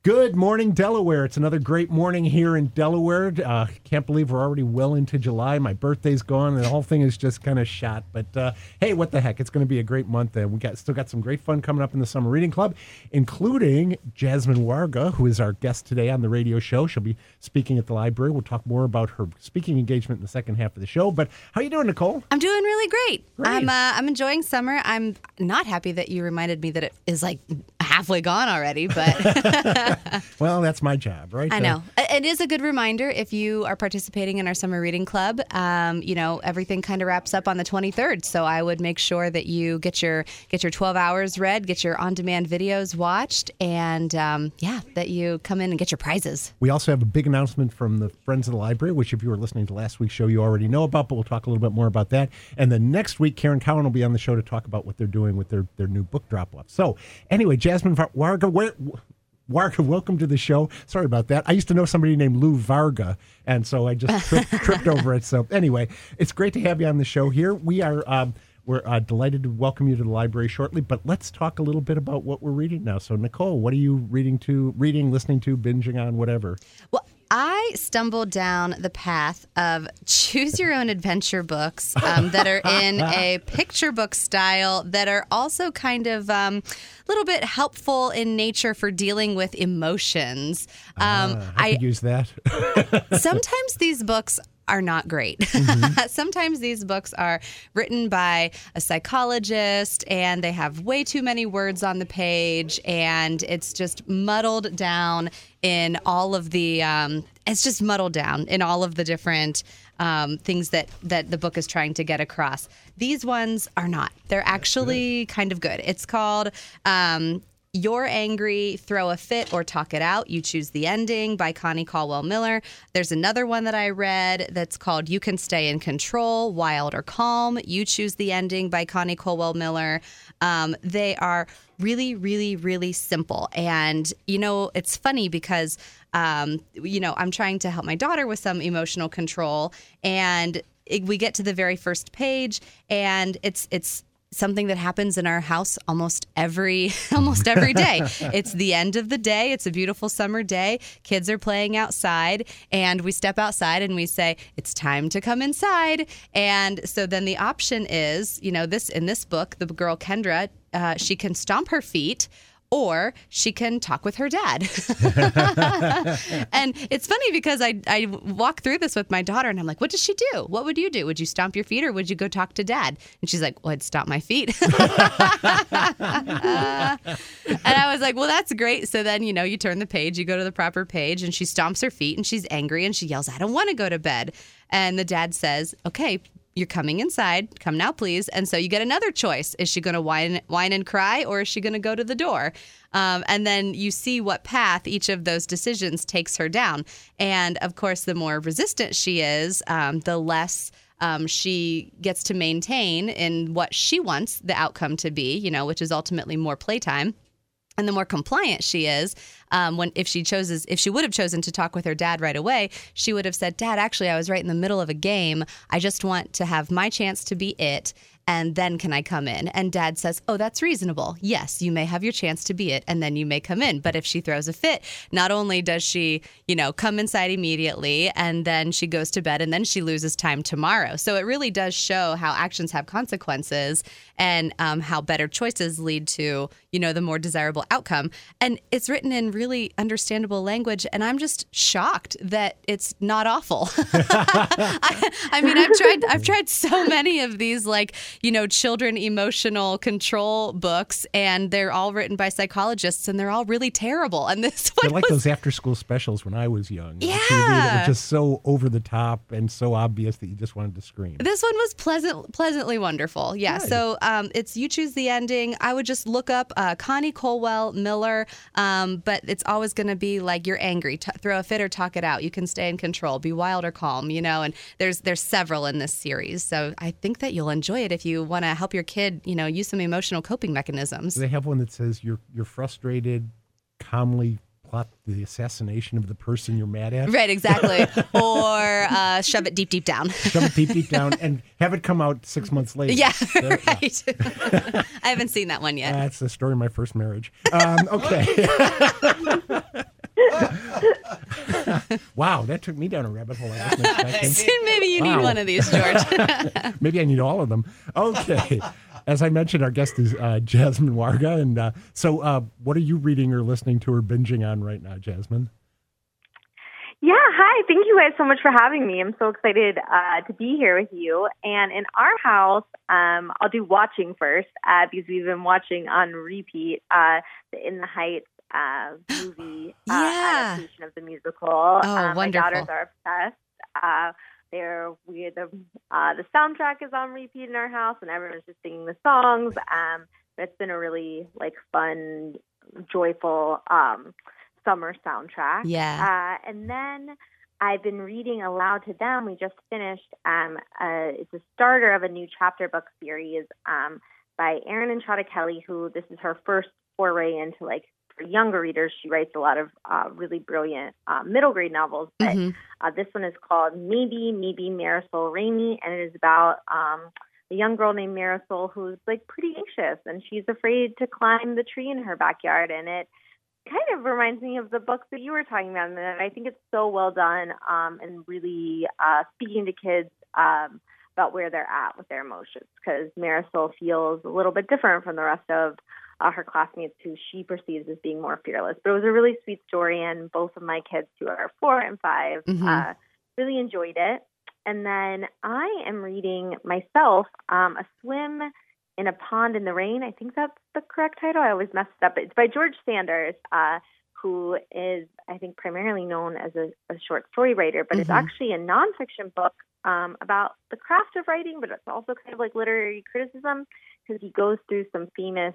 Good morning, Delaware. It's another great morning here in Delaware. Can't believe we're already well into July. My birthday's gone, and the whole thing is just kind of shot. But hey, what the heck? It's going to be a great month, and still got some great fun coming up in the Summer Reading Club, including Jasmine Warga, who is our guest today on the radio show. She'll be speaking at the library. We'll talk more about her speaking engagement in the second half of the show. But how you doing, Nicole? I'm doing really great. Great. I'm enjoying summer. I'm not happy that you reminded me that it is like halfway gone already, but well, that's my job, right? I know. It is a good reminder if you are participating in our summer reading club. Everything kind of wraps up on the 23rd, so I would make sure that you get your 12 hours read, get your on-demand videos watched, and that you come in and get your prizes. We also have a big announcement from the Friends of the Library, which if you were listening to last week's show, you already know about, but we'll talk a little bit more about that. And then next week, Karen Cowan will be on the show to talk about what they're doing with their new book drop-off. So anyway, Jasmine Warga, Warga, welcome to the show. Sorry about that. I used to know somebody named Lou Varga, and so I just tripped over it. So anyway, it's great to have you on the show here. We're delighted to welcome you to the library shortly, but let's talk a little bit about what we're reading now. So Nicole, what are you reading, listening to, binging on, whatever? Well, I stumbled down the path of choose your own adventure books that are in a picture book style that are also kind of a little bit helpful in nature for dealing with emotions. I could use that. Sometimes these books are not great. Mm-hmm. Sometimes these books are written by a psychologist and they have way too many words on the page, and it's just muddled down in all of the different things that the book is trying to get across. These ones are not. They're actually kind of good. It's called You're Angry, Throw a Fit or Talk It Out. You Choose the Ending by Connie Caldwell Miller. There's another one that I read that's called You Can Stay in Control, Wild or Calm. You Choose the Ending by Connie Caldwell Miller. They are really, really, really simple. And, it's funny because, I'm trying to help my daughter with some emotional control. And we get to the very first page, and it's something that happens in our house almost every day. It's the end of the day. It's a beautiful summer day. Kids are playing outside, and we step outside and we say, it's time to come inside. And so then the option is, in this book, the girl Kendra, she can stomp her feet, or she can talk with her dad. And it's funny because I walk through this with my daughter, and I'm like, what does she do? What would you do? Would you stomp your feet, or would you go talk to dad? And she's like, well, I'd stomp my feet. And I was like, well, that's great. So then, you turn the page, you go to the proper page, and she stomps her feet, and she's angry, and she yells, I don't want to go to bed. And the dad says, okay, you're coming inside. Come now, please. And so you get another choice. Is she going to whine and cry, or is she going to go to the door? And then you see what path each of those decisions takes her down. And, of course, the more resistant she is, the less she gets to maintain in what she wants the outcome to be, which is ultimately more playtime. And the more compliant she is, if she would have chosen to talk with her dad right away, she would have said, Dad, actually, I was right in the middle of a game. I just want to have my chance to be it. And then can I come in? And Dad says, oh, that's reasonable. Yes, you may have your chance to be it, and then you may come in. But if she throws a fit, not only does she, come inside immediately, and then she goes to bed, and then she loses time tomorrow. So it really does show how actions have consequences, and how better choices lead to, the more desirable outcome. And it's written in really understandable language, and I'm just shocked that it's not awful. I mean, I've tried so many of these, children emotional control books, and they're all written by psychologists, and they're all really terrible. And this one they're like those after-school specials when I was young. Yeah. On TV that were just so over the top and so obvious that you just wanted to scream. This one was pleasantly wonderful. Yeah. Good. So it's You Choose the Ending. I would just look up Connie Caldwell Miller, but it's always going to be like You're Angry, Throw a Fit or Talk It Out. You Can Stay in Control, Be Wild or Calm, and there's several in this series. So I think that you'll enjoy it if you want to help your kid, use some emotional coping mechanisms. They have one that says you're frustrated, calmly plot the assassination of the person you're mad at. Right, exactly. Or shove it deep, deep down. Shove it deep, deep down and have it come out 6 months later. Yeah, right. I haven't seen that one yet. That's the story of my first marriage. Okay. Wow, that took me down a rabbit hole I wasn't expecting. Maybe you need one of these, George. Maybe I need all of them. Okay. As I mentioned, our guest is Jasmine Warga. And so what are you reading or listening to or binging on right now, Jasmine? Yeah, hi. Thank you guys so much for having me. I'm so excited to be here with you. And in our house, I'll do watching first because we've been watching on repeat the In the Heights movie adaptation of the musical. Oh, wonderful. My daughters are obsessed. The soundtrack is on repeat in our house, and everyone's just singing the songs. It's been a really fun, joyful summer soundtrack. Yeah. And then I've been reading aloud to them. We just finished. It's a starter of a new chapter book series by Erin Entrada Kelly, who this is her first foray into for younger readers. She writes a lot of really brilliant middle grade novels. But this one is called Maybe Marisol Ramey, and it is about a young girl named Marisol who's pretty anxious, and she's afraid to climb the tree in her backyard. And it kind of reminds me of the book that you were talking about, and I think it's so well done and really speaking to kids about where they're at with their emotions, because Marisol feels a little bit different from the rest of her classmates who she perceives as being more fearless. But it was a really sweet story, and both of my kids, who are 4 and 5, really enjoyed it. And then I am reading myself A Swim in a Pond in the Rain. I think that's the correct title. I always mess it up. It's by George Sanders, who is, I think, primarily known as a short story writer, but it's actually a nonfiction book about the craft of writing, but it's also kind of like literary criticism, because he goes through some famous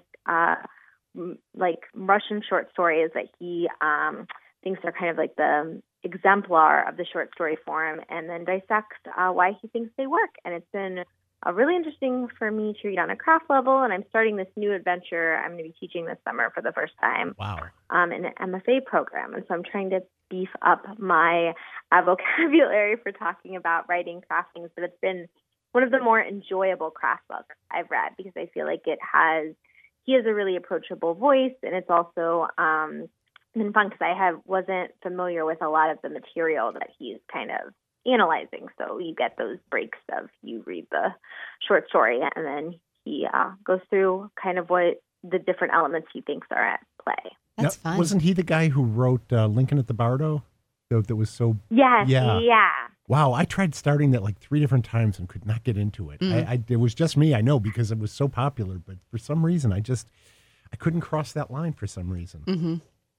Russian short stories that he thinks are kind of like the exemplar of the short story form, and then dissects why he thinks they work. And it's been really interesting for me to read on a craft level, and I'm starting this new adventure I'm going to be teaching this summer for the first time. Wow. In an MFA program. And so I'm trying to beef up my vocabulary for talking about writing craft things, but it's been one of the more enjoyable craft books I've read, because I feel like he has a really approachable voice, and it's also been fun because I wasn't familiar with a lot of the material that he's kind of analyzing. So you get those breaks of you read the short story, and then he goes through kind of what the different elements he thinks are at play. That's fun. Wasn't he the guy who wrote Lincoln at the Bardo? That was so... Yes, yeah. Wow, I tried starting that 3 different times and could not get into it. It was just me, I know, because it was so popular, but for some reason, I couldn't cross that line for some reason. Mm-hmm.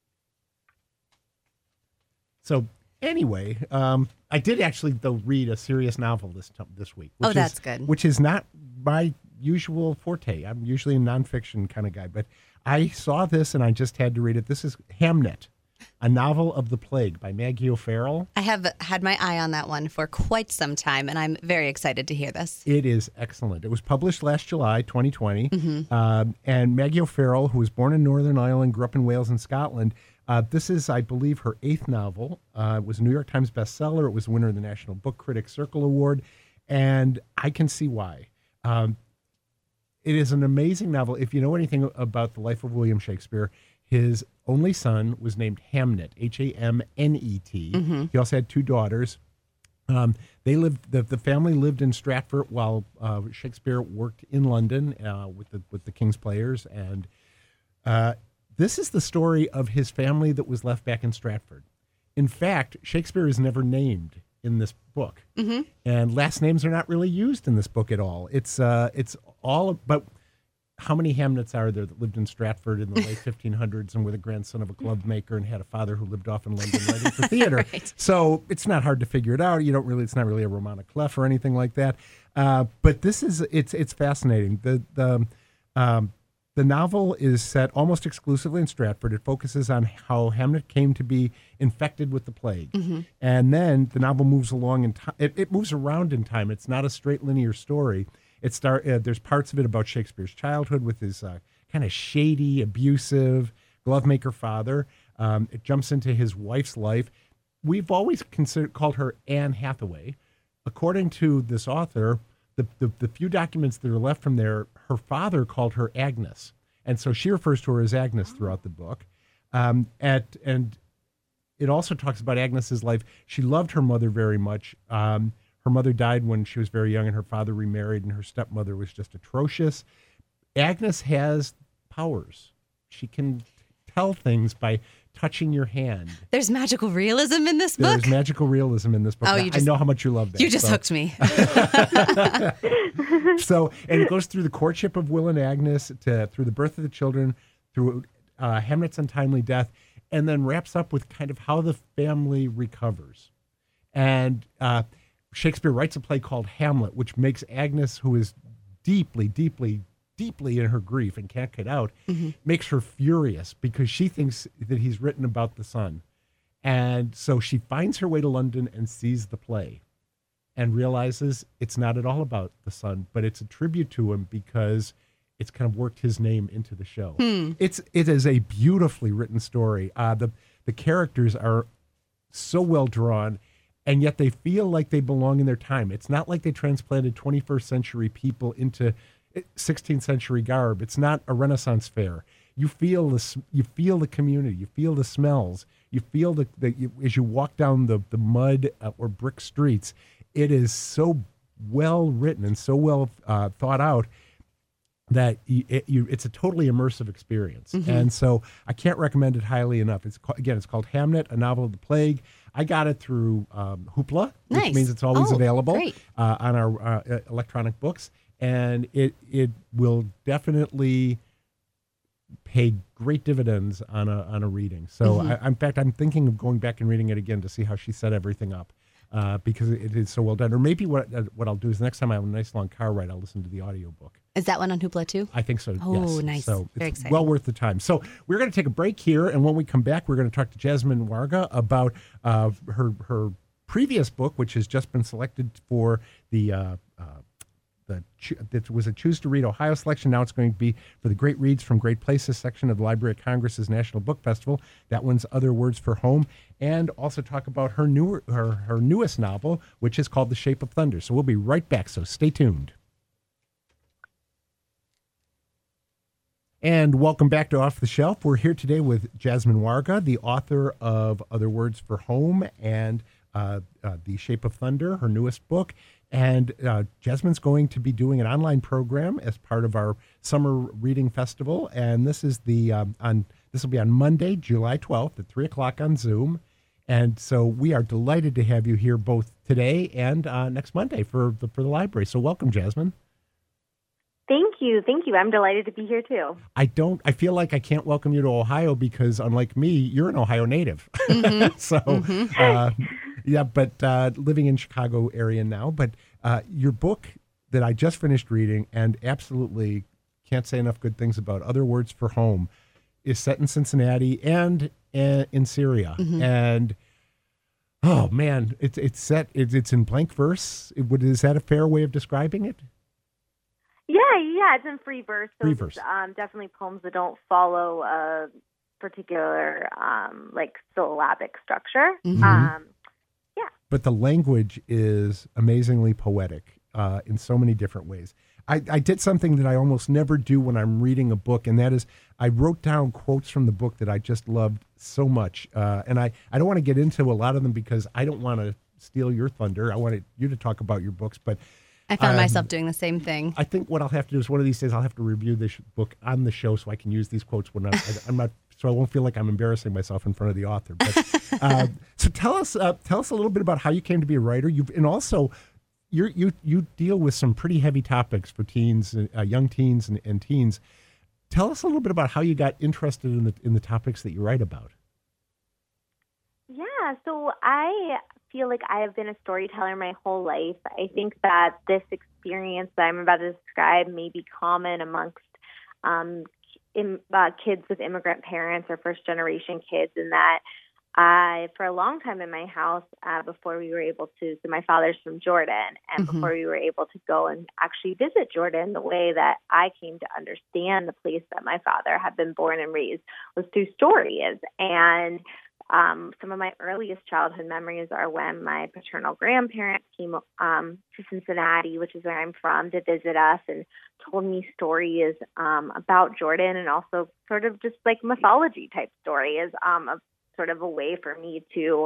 So anyway, I did actually, though, read a serious novel this week. That's good. Which is not my usual forte. I'm usually a nonfiction kind of guy, but I saw this and I just had to read it. This is Hamnet, a novel of the plague by Maggie O'Farrell. I have had my eye on that one for quite some time, and I'm very excited to hear this. It is excellent. It was published last July, 2020. And Maggie O'Farrell, who was born in Northern Ireland, grew up in Wales and Scotland. This is, I believe, her 8th novel. It was a New York Times bestseller. It was the winner of the National Book Critics Circle Award. And I can see why. It is an amazing novel. If you know anything about the life of William Shakespeare, his only son was named Hamnet, Hamnet. He also had 2 daughters. They lived. The family lived in Stratford while Shakespeare worked in London with the King's Players. And this is the story of his family that was left back in Stratford. In fact, Shakespeare is never named in this book, and last names are not really used in this book at all. It's all. But how many Hamnets are there that lived in Stratford in the late 1500s and were the grandson of a glove maker and had a father who lived off in London writing for theater? Right. So it's not hard to figure it out. It's not really a roman à clef or anything like that. But this is it's fascinating. The novel is set almost exclusively in Stratford. It focuses on how Hamnet came to be infected with the plague. And then the novel moves along in time. It moves around in time. It's not a straight linear story. There's parts of it about Shakespeare's childhood with his kind of shady, abusive glovemaker father. It jumps into his wife's life. We've always called her Anne Hathaway. According to this author, the few documents that are left from there, her father called her Agnes. And so she refers to her as Agnes throughout the book. And it also talks about Agnes's life. She loved her mother very much. Her mother died when she was very young, and her father remarried, and her stepmother was just atrocious. Agnes has powers. She can tell things by touching your hand. There's magical realism in this book? There's magical realism in this book. Oh, I know how much you love that. You just hooked me. So, and it goes through the courtship of Will and Agnes, through the birth of the children, through Hamlet's untimely death, and then wraps up with kind of how the family recovers. And Shakespeare writes a play called Hamlet, which makes Agnes, who is deeply, deeply, deeply in her grief and can't get out, makes her furious because she thinks that he's written about the son. And so she finds her way to London and sees the play and realizes it's not at all about the son, but it's a tribute to him because it's kind of worked his name into the show. It is a beautifully written story. The characters are so well drawn, and yet they feel like they belong in their time. It's not like they transplanted 21st century people into 16th century garb. It's not a Renaissance fair. You feel this. You feel the community. You feel the smells. You feel as you walk down the mud or brick streets. It is so well written and so well thought out that it's a totally immersive experience. And so I can't recommend it highly enough. It's called Hamnet, a novel of the plague. I got it through Hoopla, which means it's always available on our electronic books. And it will definitely pay great dividends on a reading. So in fact, I'm thinking of going back and reading it again to see how she set everything up. Because it is so well done. Or maybe what I'll do is the next time I have a nice long car ride, I'll listen to the audiobook. Is that one on Hoopla too? I think so, Oh, yes. nice. So Very it's exciting. well worth the time. So we're going to take a break here, and when we come back, we're going to talk to Jasmine Warga about her previous book, which has just been selected for it was a Choose to Read Ohio selection. Now it's going to be for the Great Reads from Great Places section of the Library of Congress's National Book Festival. That one's Other Words for Home, and also talk about her newest novel, which is called The Shape of Thunder. So we'll be right back, so stay tuned. And welcome back to Off the Shelf. We're here today with Jasmine Warga, the author of Other Words for Home and The Shape of Thunder, her newest book. And Jasmine's going to be doing an online program as part of our summer reading festival. And this is this will be on Monday, July 12th at 3:00 on Zoom. And so we are delighted to have you here both today and next Monday for the library. So welcome, Jasmine. Thank you. I'm delighted to be here too. I feel like I can't welcome you to Ohio because unlike me, you're an Ohio native. Yeah, but living in Chicago area now. But your book that I just finished reading and absolutely can't say enough good things about, Other Words for Home, is set in Cincinnati and in Syria. And oh man, it's in blank verse. Is that a fair way of describing it? Yeah, it's in free verse. So Free verse. It's definitely poems that don't follow a particular like syllabic structure. But the language is amazingly poetic in so many different ways. I did something that I almost never do when I'm reading a book, and that is I wrote down quotes from the book that I just loved so much. And I don't want to get into a lot of them because I don't want to steal your thunder. I wanted you to talk about your books, but I found myself doing the same thing. I think what I'll have to do is one of these days I'll have to review this book on the show so I can use these quotes when I'm not, so I won't feel like I'm embarrassing myself in front of the author. But so tell us a little bit about how you came to be a writer. You deal with some pretty heavy topics for teens, young teens and teens. Tell us a little bit about how you got interested in the topics that you write about. Yeah, so I feel like I have been a storyteller my whole life. I think that this experience that I'm about to describe may be common amongst kids with immigrant parents or first-generation kids, in that for a long time in my house, before we were able to, so my father's from Jordan, and before we were able to go and actually visit Jordan, the way that I came to understand the place that my father had been born and raised was through stories. And some of my earliest childhood memories are when my paternal grandparents came to Cincinnati, which is where I'm from, to visit us and told me stories about Jordan, and also sort of just like mythology type stories of sort of a way for me to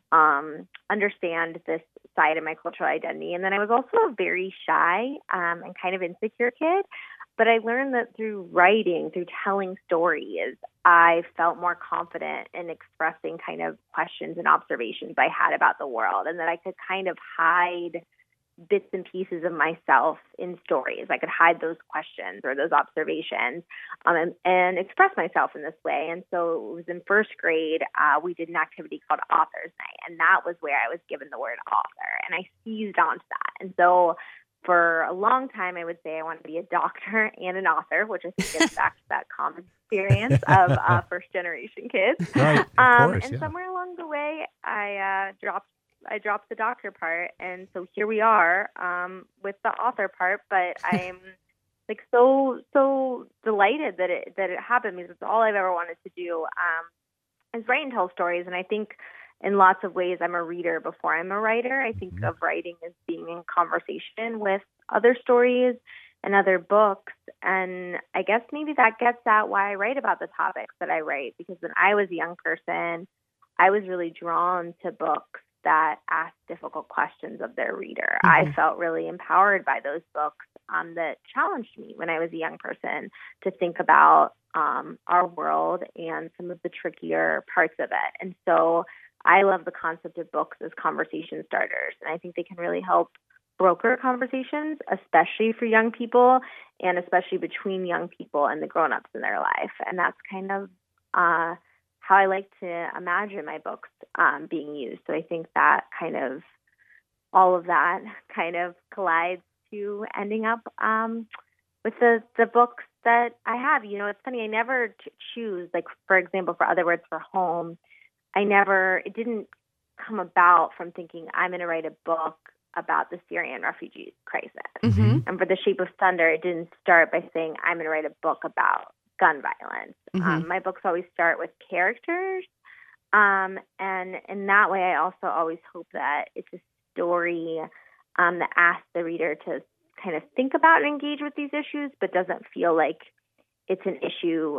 understand this side of my cultural identity. And then I was also a very shy and kind of insecure kid. But I learned that through writing, through telling stories, I felt more confident in expressing kind of questions and observations I had about the world, and that I could kind of hide bits and pieces of myself in stories. I could hide those questions or those observations and express myself in this way. And so it was in first grade, we did an activity called Author's Night, and that was where I was given the word author, and I seized onto that. And so for a long time, I would say I wanted to be a doctor and an author, which I think gets back to that common experience of first-generation kids. Right, of course, and somewhere along the way, I dropped the doctor part, and so here we are with the author part. But I'm like so delighted that it happened, because it's all I've ever wanted to do is write and tell stories. And I think in lots of ways, I'm a reader before I'm a writer. I think of writing as being in conversation with other stories and other books. And I guess maybe that gets at why I write about the topics that I write, because when I was a young person, I was really drawn to books that asked difficult questions of their reader. I felt really empowered by those books that challenged me when I was a young person to think about our world and some of the trickier parts of it. And so I love the concept of books as conversation starters, and I think they can really help broker conversations, especially for young people, and especially between young people and the grown-ups in their life. And that's kind of how I like to imagine my books being used. So I think that kind of, all of that kind of collides to ending up with the books that I have. You know, it's funny, I never choose, like, for example, for Other Words for Home, it didn't come about from thinking I'm going to write a book about the Syrian refugee crisis. Mm-hmm. And for The Shape of Thunder, it didn't start by saying I'm going to write a book about gun violence. Mm-hmm. My books always start with characters. And in that way, I also always hope that it's a story that asks the reader to kind of think about and engage with these issues, but doesn't feel like it's an issue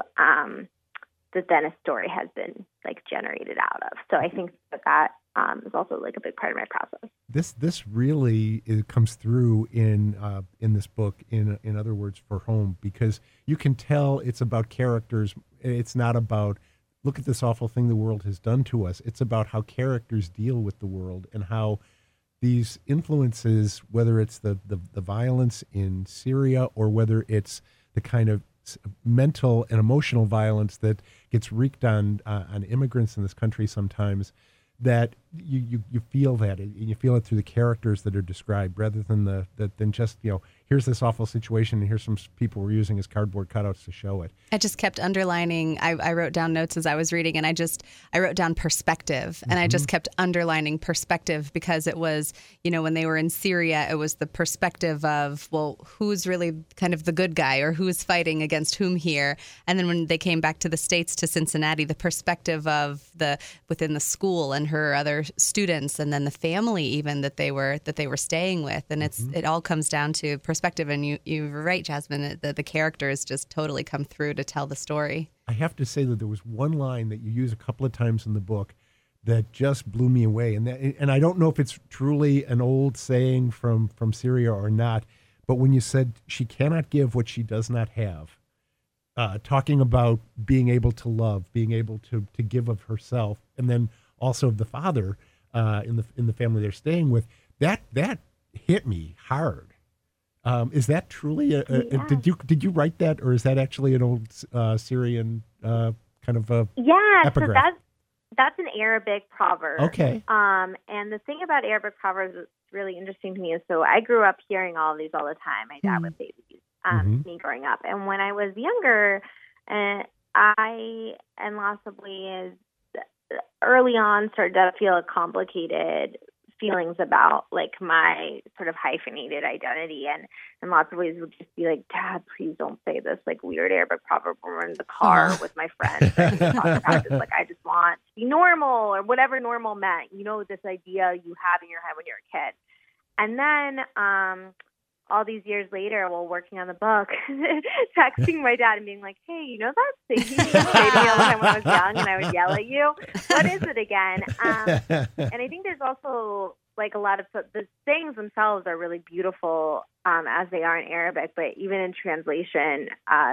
that then a story has been like generated out of. So I think that is also like a big part of my process. This really comes through in this book, in Other Words for Home, because you can tell it's about characters. It's not about, look at this awful thing the world has done to us. It's about how characters deal with the world and how these influences, whether it's the violence in Syria or whether it's the kind of mental and emotional violence that gets wreaked on immigrants in this country sometimes, that you feel that, and you feel it through the characters that are described, rather than than just, you know, here's this awful situation and here's some people we're using as cardboard cutouts to show it. I just kept underlining. I wrote down notes as I was reading, and I wrote down perspective, and I just kept underlining perspective, because it was, you know, when they were in Syria, it was the perspective of, well, who's really kind of the good guy, or who's fighting against whom here. And then when they came back to the States, to Cincinnati, the perspective of within the school and her other students, and then the family even that they were staying with. And it all comes down to perspective. And you're right, Jasmine, the characters just totally come through to tell the story. I have to say that there was one line that you use a couple of times in the book that just blew me away. And I don't know if it's truly an old saying from Syria or not, but when you said she cannot give what she does not have, talking about being able to love, being able to give of herself, and then also of the father in the family they're staying with, that hit me hard. Is that truly did you write that, or is that actually an old Syrian kind of epigraph? So that's an Arabic proverb. Okay. And the thing about Arabic proverbs that's really interesting to me is, so I grew up hearing all of these all the time. My dad would say these, me growing up. And when I was younger, I, in lots of ways, early on started to feel complicated feelings about like my sort of hyphenated identity, and in lots of ways would just be like, Dad, please don't say this like weird Arabic proverb when we're in the car with my friends. And talk about this, like, I just want to be normal, or whatever normal meant, you know, this idea you have in your head when you're a kid. And then all these years later, while working on the book, texting my dad and being like, "Hey, you know that thing you used to say to me all the time when I was young, and I would yell at you? What is it again?" And I think there's also like a lot of the sayings themselves are really beautiful as they are in Arabic, but even in translation,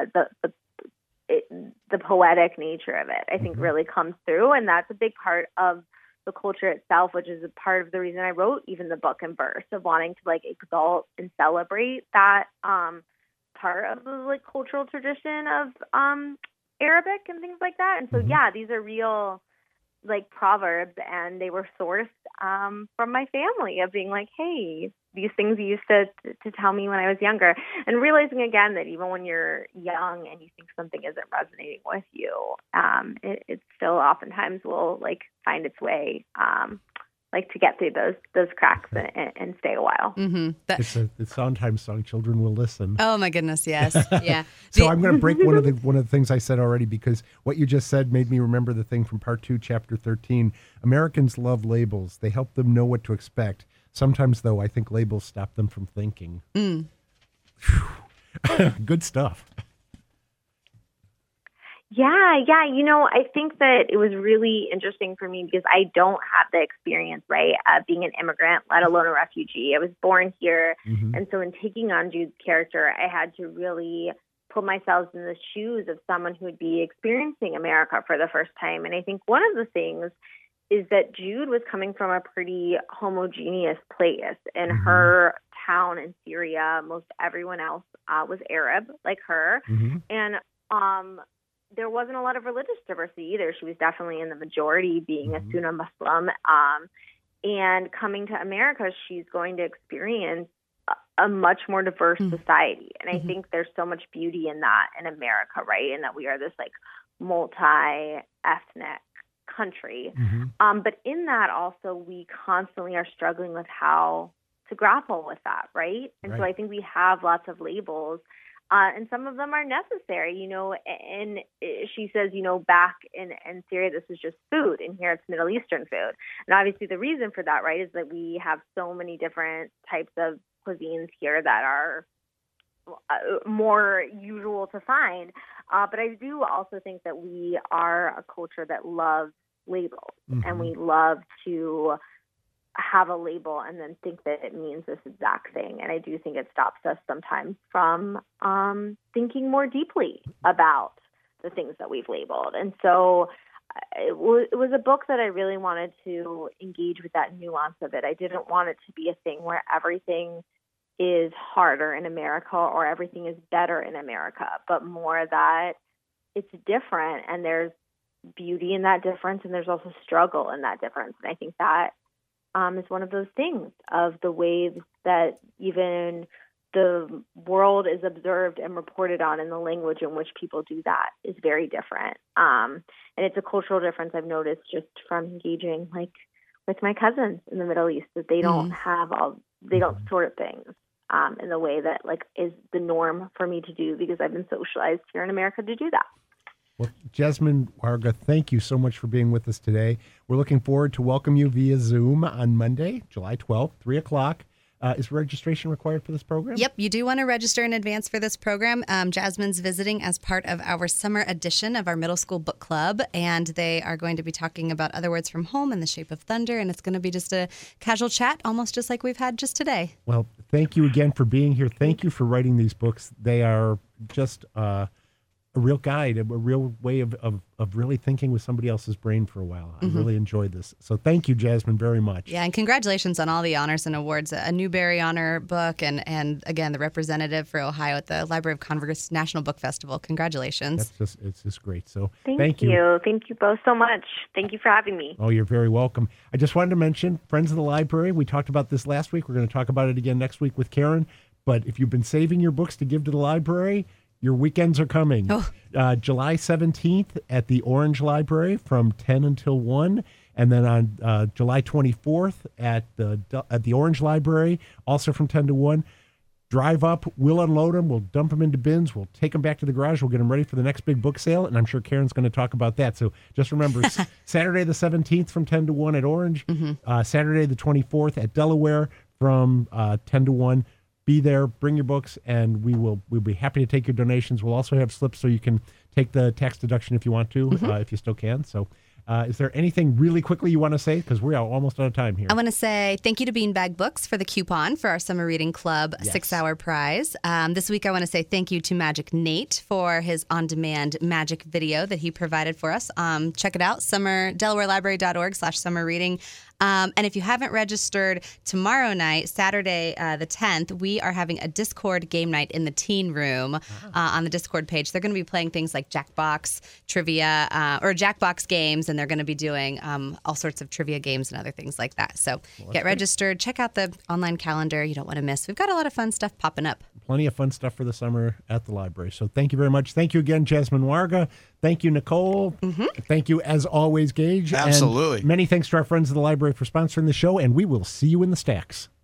the poetic nature of it, I think, really comes through, and that's a big part of the culture itself, which is a part of the reason I wrote even the book in verse, of wanting to like exalt and celebrate that part of the like cultural tradition of Arabic and things like that. And so these are real like proverbs, and they were sourced from my family, of being like, hey, these things you used to tell me when I was younger, and realizing again that even when you're young and you think something isn't resonating with you, it still oftentimes will like find its way like to get through those cracks and stay a while. It's a Sondheim song. Children will listen. Oh my goodness, yes, yeah. So I'm going to break one of the things I said already, because what you just said made me remember the thing from Part 2, Chapter 13. Americans love labels. They help them know what to expect. Sometimes, though, I think labels stop them from thinking. Good stuff. Yeah. You know, I think that it was really interesting for me because I don't have the experience, right, of being an immigrant, let alone a refugee. I was born here. And so in taking on Jude's character, I had to really put myself in the shoes of someone who would be experiencing America for the first time. And I think one of the things is that Jude was coming from a pretty homogeneous place. In her town in Syria, most everyone else was Arab, like her. And there wasn't a lot of religious diversity either. She was definitely in the majority, being a Sunni Muslim. And coming to America, she's going to experience a much more diverse society. And I think there's so much beauty in that in America, right? And that we are this like multi-ethnic country. But in that also, we constantly are struggling with how to grapple with that, right? And so I think we have lots of labels. And some of them are necessary, you know, and she says, you know, back in Syria, this is just food, and here it's Middle Eastern food. And obviously the reason for that, right, is that we have so many different types of cuisines here that are more usual to find. But I do also think that we are a culture that loves labels, and we love to have a label and then think that it means this exact thing. And I do think it stops us sometimes from thinking more deeply about the things that we've labeled. And so it was a book that I really wanted to engage with that nuance of it. I didn't want it to be a thing where everything is harder in America or everything is better in America, but more that it's different, and there's beauty in that difference, and there's also struggle in that difference. And I think that is one of those things of the ways that even the world is observed and reported on, and the language in which people do that is very different. And it's a cultural difference I've noticed just from engaging like with my cousins in the Middle East, that they don't have they don't sort things in the way that like is the norm for me to do, because I've been socialized here in America to do that. Well, Jasmine Warga, thank you so much for being with us today. We're looking forward to welcome you via Zoom on Monday, July 12th, 3 o'clock. Is registration required for this program? Yep, you do want to register in advance for this program. Jasmine's visiting as part of our summer edition of our middle school book club, and they are going to be talking about Other Words from Home and The Shape of Thunder, and it's going to be just a casual chat, almost just like we've had just today. Well, thank you again for being here. Thank you for writing these books. They are just a real guide, a real way of really thinking with somebody else's brain for a while. I really enjoyed this. So thank you, Jasmine, very much. Yeah, and congratulations on all the honors and awards. A Newbery Honor book, and again, the representative for Ohio at the Library of Congress National Book Festival. Congratulations. It's just great. So thank you. Thank you both so much. Thank you for having me. Oh, you're very welcome. I just wanted to mention Friends of the Library. We talked about this last week. We're going to talk about it again next week with Karen. But if you've been saving your books to give to the library, your weekends are coming. July 17th at the Orange Library from 10 until 1. And then on July 24th at the Orange Library, also from 10 to 1. Drive up, we'll unload them, we'll dump them into bins, we'll take them back to the garage, we'll get them ready for the next big book sale, and I'm sure Karen's going to talk about that. So just remember, Saturday the 17th from 10 to 1 at Orange, Saturday the 24th at Delaware from 10 to 1. be there, bring your books, and we'll be happy to take your donations. We'll also have slips so you can take the tax deduction if you want to, if you still can. So is there anything really quickly you want to say? Because we are almost out of time here. I want to say thank you to Beanbag Books for the coupon for our Summer Reading Club 6-hour prize. This week I want to say thank you to Magic Nate for his on-demand magic video that he provided for us. Check it out, DelawareLibrary.org/summer reading. And if you haven't registered, tomorrow night, Saturday the 10th, we are having a Discord game night in the teen room on the Discord page. They're going to be playing things like Jackbox trivia or Jackbox games, and they're going to be doing all sorts of trivia games and other things like that. So get registered. Check out the online calendar. You don't want to miss. We've got a lot of fun stuff popping up. Plenty of fun stuff for the summer at the library. So thank you very much. Thank you again, Jasmine Warga. Thank you, Nicole. Thank you, as always, Gage. Absolutely. And many thanks to our friends at the library for sponsoring the show, and we will see you in the stacks.